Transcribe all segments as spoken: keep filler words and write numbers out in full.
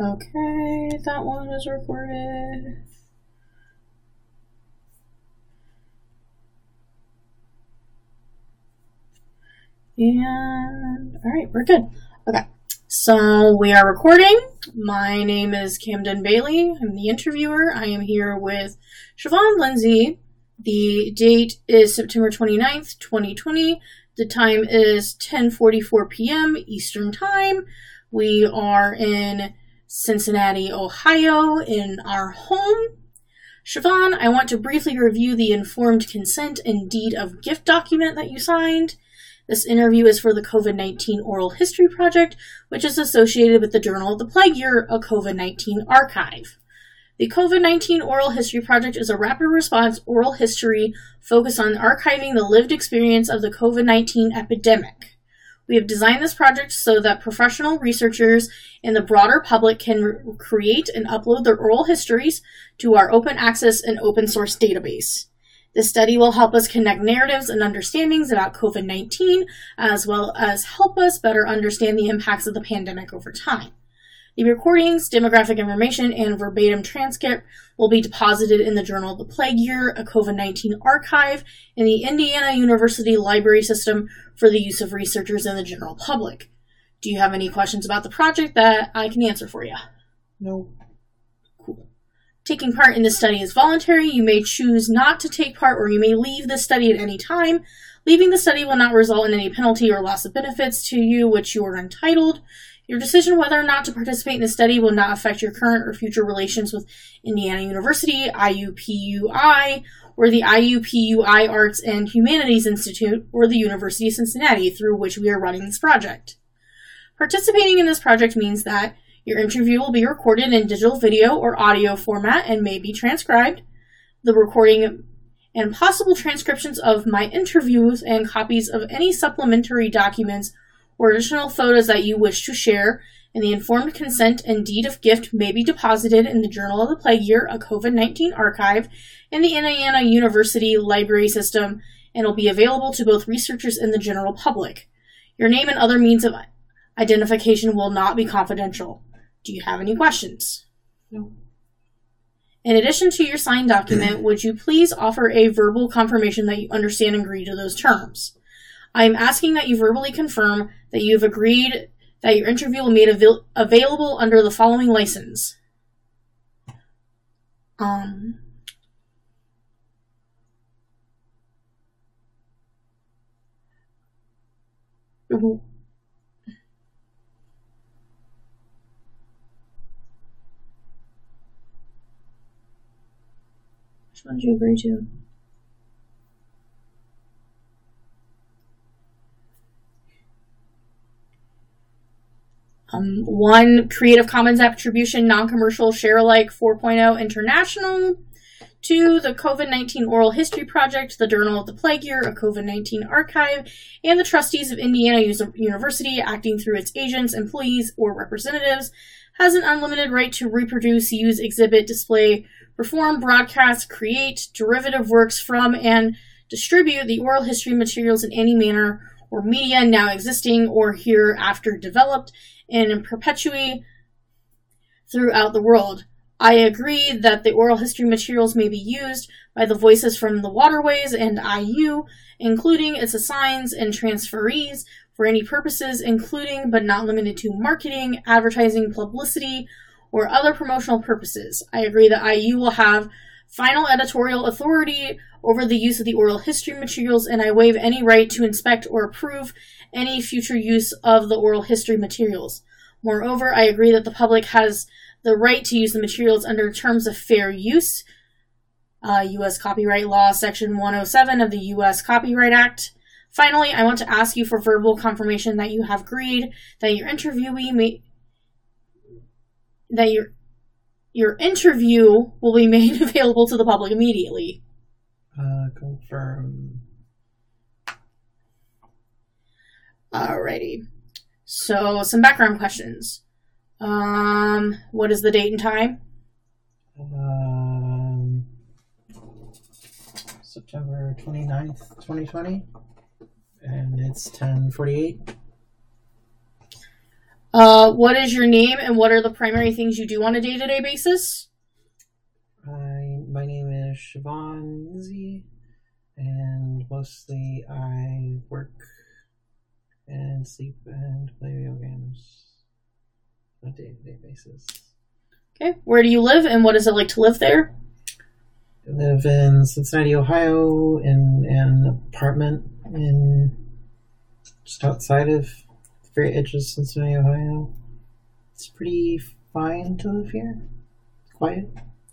Okay, that one is recorded. And, alright, we're good. Okay, so we are recording. My name is Camden Bailey. I'm the interviewer. I am here with Siobhan Lindsay. The date is September twenty-ninth, twenty twenty. The time is ten forty-four p.m. Eastern Time. We are in Cincinnati, Ohio, in our home. Siobhan, I want to briefly review the informed consent and deed of gift document that you signed. This interview is for the COVID nineteen Oral History Project, which is associated with the Journal of the Plague Year, a COVID nineteen archive. The COVID nineteen Oral History Project is a rapid response oral history focused on archiving the lived experience of the COVID nineteen epidemic. We have designed this project so that professional researchers and the broader public can re- create and upload their oral histories to our open access and open source database. This study will help us connect narratives and understandings about COVID nineteen, as well as help us better understand the impacts of the pandemic over time. The recordings, demographic information, and verbatim transcript will be deposited in the Journal of the Plague Year, a COVID nineteen archive, in the Indiana University Library System for the use of researchers and the general public. Do you have any questions about the project that I can answer for you? No. Cool. Taking part in this study is voluntary. You may choose not to take part, or you may leave the study at any time. Leaving the study will not result in any penalty or loss of benefits to you, which you are entitled. Your decision whether or not to participate in the study will not affect your current or future relations with Indiana University, I U P U I, or the I U P U I Arts and Humanities Institute, or the University of Cincinnati, through which we are running this project. Participating in this project means that your interview will be recorded in digital video or audio format and may be transcribed. The recording and possible transcriptions of my interviews and copies of any supplementary documents or additional photos that you wish to share, and the informed consent and deed of gift may be deposited in the Journal of the Plague Year, a COVID nineteen archive, in the Indiana University Library System, and will be available to both researchers and the general public. Your name and other means of identification will not be confidential. Do you have any questions? No. In addition to your signed document, would you please offer a verbal confirmation that you understand and agree to those terms? I am asking that you verbally confirm that you have agreed that your interview will be made avail- available under the following license. Um... Which one do you agree to? Um, one, Creative Commons Attribution, Non-Commercial, Share-alike four point oh International. Two, the COVID nineteen Oral History Project, the Journal of the Plague Year, a COVID nineteen archive, and the trustees of Indiana University, acting through its agents, employees, or representatives, has an unlimited right to reproduce, use, exhibit, display, perform, broadcast, create, derivative works from, and distribute the oral history materials in any manner or media now existing or hereafter developed and in perpetuity throughout the world. I agree that the oral history materials may be used by the Voices from the Waterways and I U, including its assigns and transferees, for any purposes, including but not limited to marketing, advertising, publicity, or other promotional purposes. I agree that I U will have final editorial authority over the use of the oral history materials, and I waive any right to inspect or approve any future use of the oral history materials. Moreover, I agree that the public has the right to use the materials under terms of fair use, uh, U S Copyright Law, Section one oh seven of the U S Copyright Act. Finally, I want to ask you for verbal confirmation that you have agreed that your interviewee may, that your your interview will be made available to the public immediately. Uh, confirm. Alrighty. So, some background questions. Um, what is the date and time? Um, September twenty-ninth, twenty twenty. And it's ten forty-eight. Uh, what is your name and what are the primary things you do on a day-to-day basis? I, my name is Siobhan Lindsay, and mostly I work and sleep and play video games on a day-to-day basis. Okay. Where do you live and what is it like to live there? I live in Cincinnati, Ohio, in an apartment in just outside of the very edge of Cincinnati, Ohio. It's pretty fine to live here. It's quiet.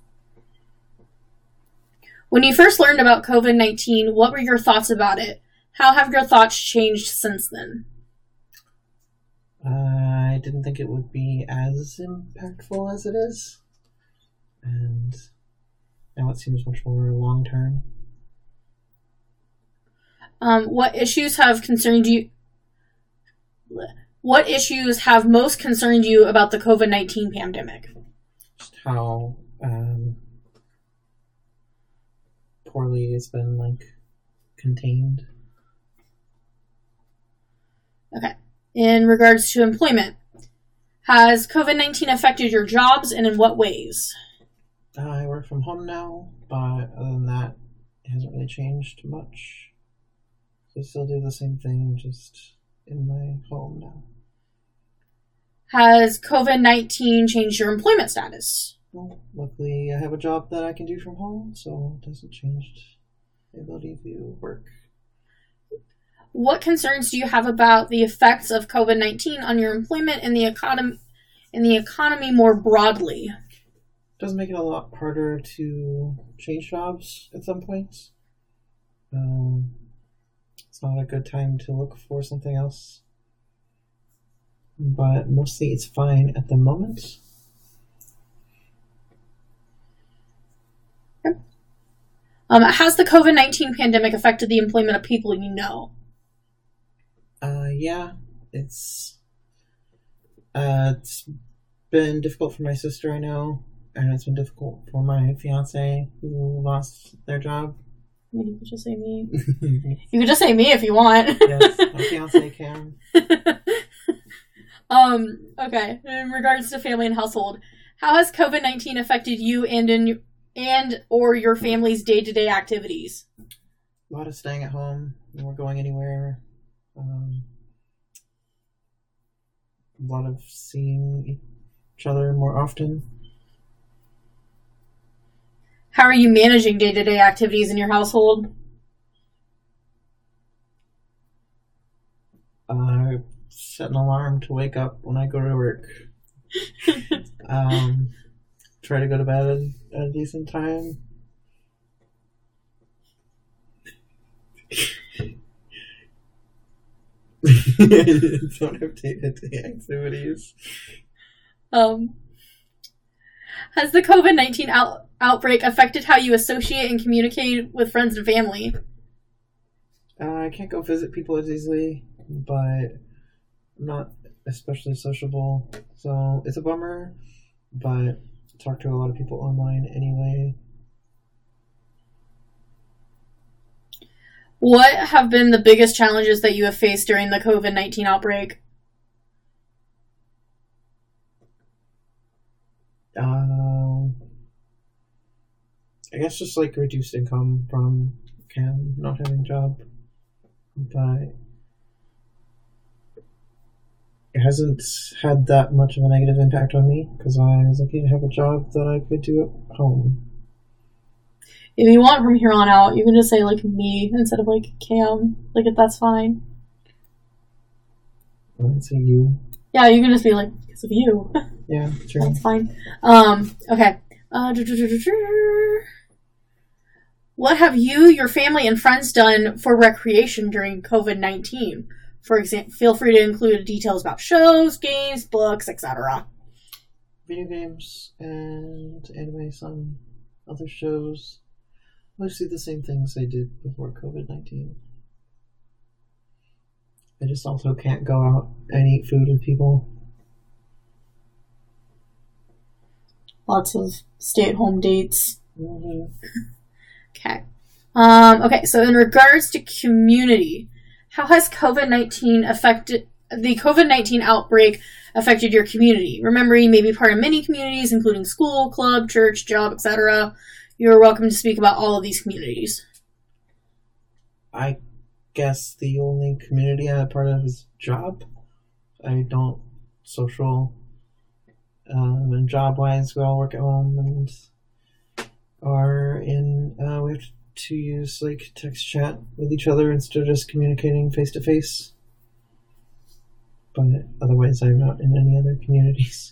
When you first learned about covid nineteen, what were your thoughts about it? How have your thoughts changed since then? Uh, I didn't think it would be as impactful as it is. And now it seems much more long-term. Um, what issues have concerned you? What issues have most concerned you about the covid nineteen pandemic? Just how um, poorly it's been, like, contained. Okay. In regards to employment, has covid nineteen affected your jobs and in what ways? I work from home now, but other than that, it hasn't really changed much. I still do the same thing, just in my home now. Has covid nineteen changed your employment status? Well, luckily I have a job that I can do from home, so it doesn't change the ability to work. What concerns do you have about the effects of covid nineteen on your employment and the economy, and the economy more broadly? It does make it a lot harder to change jobs at some points. Um, it's not a good time to look for something else. But mostly it's fine at the moment. Okay. Um, has the covid nineteen pandemic affected the employment of people you know? Uh, yeah, it's uh, it's been difficult for my sister, I know, and it's been difficult for my fiance who lost their job. You could just say me. You could just say me if you want. Yes, my fiance can. um. Okay. In regards to family and household, how has covid nineteen affected you and in and or your family's day to day activities? A lot of staying at home. No more going anywhere. Um, a lot of seeing each other more often. How are you managing day to day activities in your household? I uh, set an alarm to wake up when I go to work. um, try to go to bed at a decent time. Don't have day-to-day activities. Um, has the covid nineteen out- outbreak affected how you associate and communicate with friends and family? Uh, I can't go visit people as easily, but I'm not especially sociable, so it's a bummer, but I talk to a lot of people online anyway. What have been the biggest challenges that you have faced during the covid nineteen outbreak? Um, I guess just like reduced income from Cam not having a job, but it hasn't had that much of a negative impact on me because I was lucky to have a job that I could do at home. If you want from here on out, you can just say, like, me instead of, like, Cam. Like, if that's fine. I can say you. Yeah, you can just be like, because of you. Yeah, true. That's fine. Um, okay. Uh, what have you, your family, and friends done for recreation during covid nineteen? For example, feel free to include details about shows, games, books, et cetera. Video games and anime, some other shows. Mostly the same things I did before covid nineteen. I just also can't go out and eat food with people. Lots of stay-at-home dates. Mm-hmm. Okay. Um, okay, so in regards to community, how has covid nineteen affected the COVID nineteen outbreak affected your community. Remember, you may be part of many communities, including school, club, church, job, et cetera. You're welcome to speak about all of these communities. I guess the only community I'm part of is job. I don't social um, and job-wise, we all work at home and are in, uh, we have to use like text chat with each other instead of just communicating face-to-face. But otherwise, I'm not in any other communities.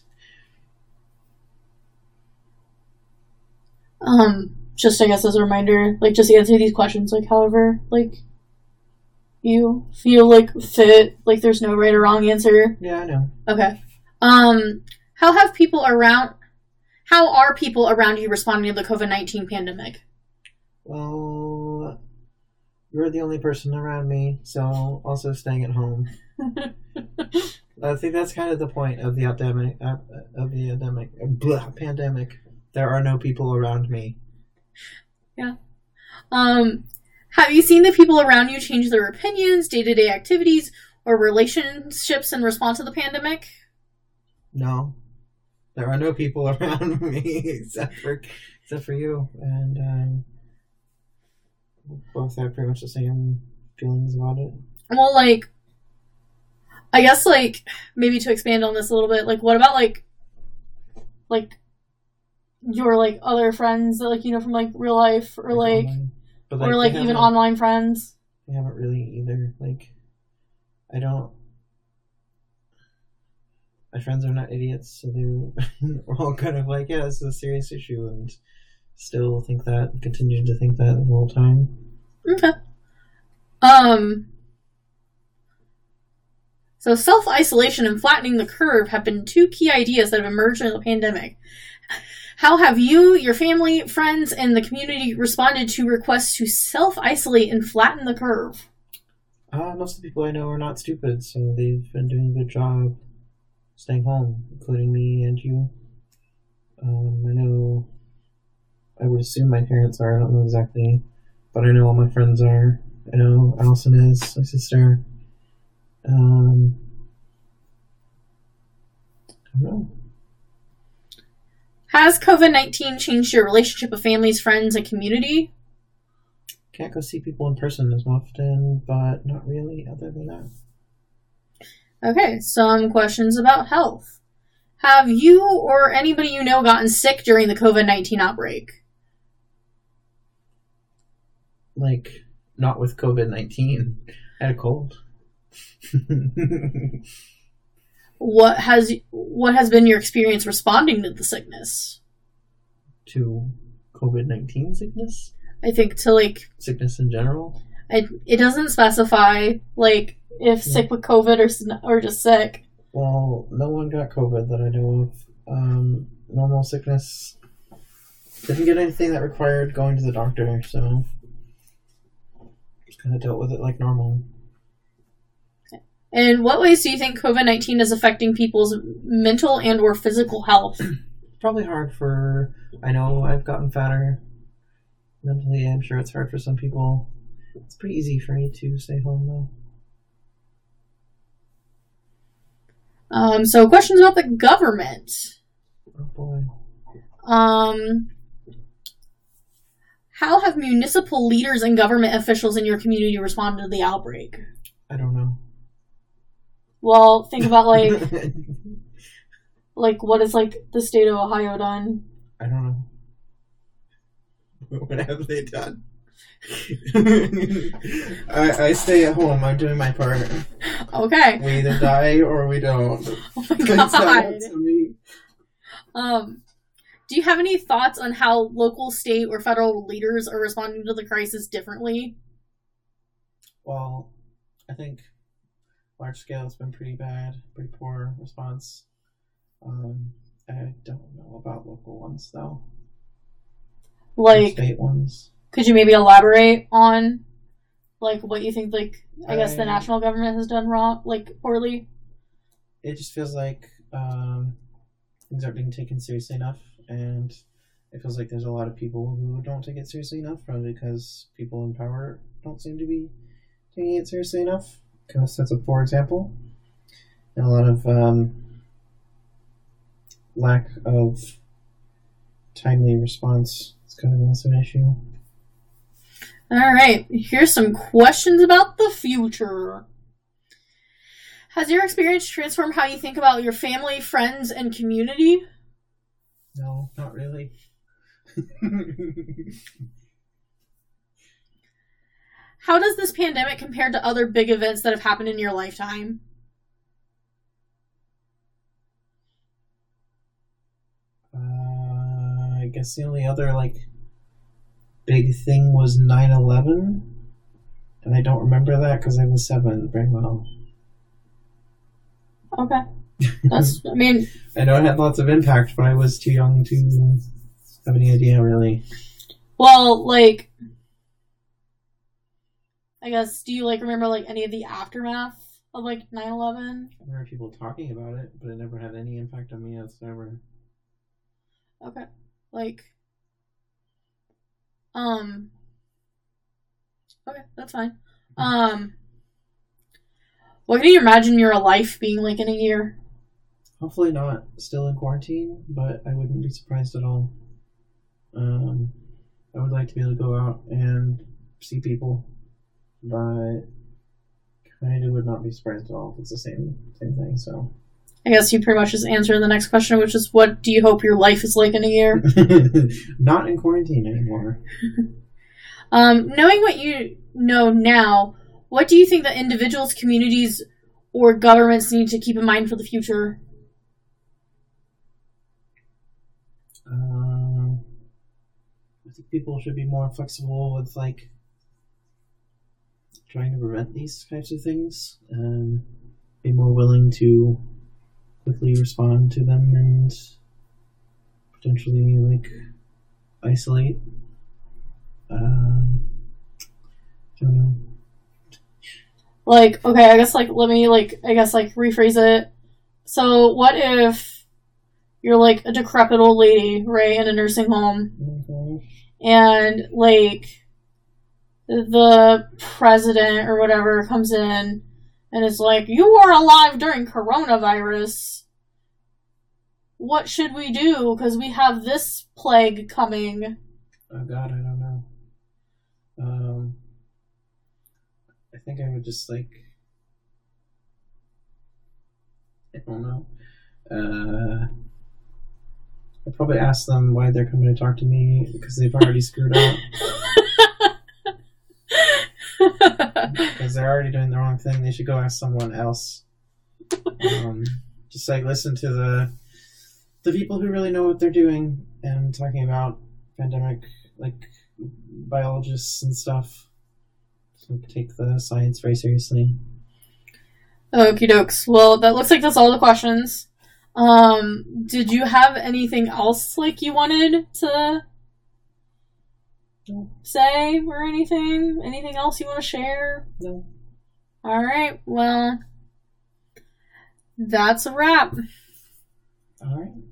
Um, just I guess as a reminder, like just answer these questions, like however, like you feel like fit. Like there's no right or wrong answer. Yeah, I know. Okay. Um, how have people around? How are people around you responding to the COVID nineteen pandemic? Well, you're the only person around me, so also staying at home. I think that's kind of the point of the epidemic. Uh, of the epidemic, uh, blah, pandemic. There are no people around me. Yeah. Um, have you seen the people around you change their opinions, day-to-day activities, or relationships in response to the pandemic? No, there are no people around me except for except for you, and um, we both have pretty much the same feelings about it. Well, like, I guess, like, maybe to expand on this a little bit, like, what about, like, like, your, like, other friends, like, you know, from, like, real life, or, like, but, like or, like, even online friends? I haven't really either. Like, I don't, my friends are not idiots, so they're all kind of like, yeah, this is a serious issue, and still think that, continue to think that the whole time. Okay. Um... So self-isolation and flattening the curve have been two key ideas that have emerged in the pandemic. How have you, your family, friends, and the community responded to requests to self-isolate and flatten the curve? Uh, most of the people I know are not stupid, so they've been doing a good job staying home, including me and you. Um, I know, I would assume my parents are, I don't know exactly, but I know all my friends are. I know Allison is, my sister. Um, I don't know. Has COVID nineteen changed your relationship with families, friends, and community? Can't go see people in person as often, but not really other than that. Okay, some questions about health. Have you or anybody you know gotten sick during the COVID nineteen outbreak? Like, not with COVID nineteen. I had a cold. What has what has been your experience responding to the sickness? To COVID nineteen sickness? I think to like sickness in general. I, it doesn't specify like if yeah. sick with COVID or or just sick. Well, no one got COVID that I know of. Um, normal sickness. Didn't get anything that required going to the doctor, so just kind of dealt with it like normal. In what ways do you think COVID nineteen is affecting people's mental and or physical health? Probably hard for, I know I've gotten fatter. Mentally, I'm sure it's hard for some people. It's pretty easy for me to stay home, though. Um, so questions about the government. Oh, boy. Um, how have municipal leaders and government officials in your community responded to the outbreak? I don't know. Well, think about, like, like, what has, like, the state of Ohio done? I don't know. What have they done? I, I stay at home. I'm doing my part. Okay. We either die or we don't. Oh my god. To me. Um, do you have any thoughts on how local, state, or federal leaders are responding to the crisis differently? Well, I think large scale has been pretty bad, pretty poor response. Um, I don't know about local ones though. Like state ones. Could you maybe elaborate on like what you think like I, I guess the national government has done wrong, like poorly? It just feels like um, things aren't being taken seriously enough, and it feels like there's a lot of people who don't take it seriously enough, probably because people in power don't seem to be taking it seriously enough. Kind of sets a poor example. And a lot of um, lack of timely response. It's kind of also an issue. All right, here's some questions about the future. Has your experience transformed how you think about your family, friends, and community? No, not really. How does this pandemic compare to other big events that have happened in your lifetime? Uh, I guess the only other, like, big thing was nine eleven. And I don't remember that because I was seven very well. Okay. That's, I mean... I know it had lots of impact, but I was too young to have any idea, really. Well, like... I guess, do you, like, remember, like, any of the aftermath of, like, nine eleven? I remember people talking about it, but it never had any impact on me whatsoever. Okay. Like... Um... Okay, that's fine. Um... What can you imagine your life being like in a year? Hopefully not still in quarantine, but I wouldn't be surprised at all. Um, I would like to be able to go out and see people, but kind of would not be surprised at all if it's the same same thing. So, I guess you pretty much just answered the next question, which is, what do you hope your life is like in a year? Not in quarantine anymore. um, knowing what you know now, what do you think that individuals, communities, or governments need to keep in mind for the future? Um, I think people should be more flexible with, like, trying to prevent these types of things and be more willing to quickly respond to them and potentially, like, isolate. Um, I don't know. Like, okay, I guess, like, let me, like, I guess, like, rephrase it. So, what if you're, like, a decrepit old lady, right, in a nursing home, Okay. and, like, the president or whatever comes in and is like, you were alive during coronavirus. What should we do? Because we have this plague coming. Oh, God, I don't know. Um... I think I would just, like, I don't know. Uh, I'd probably ask them why they're coming to talk to me, because they've already screwed up. Because they're already doing the wrong thing. They should go ask someone else. Um, just, like, listen to the the people who really know what they're doing and talking about pandemic, like, biologists and stuff. Take the science very seriously. Okie dokes. Well, that looks like that's all the questions. Um, did you have anything else, like, you wanted to No. say or anything? Anything else you want to share? No. Alright, well, that's a wrap. Alright.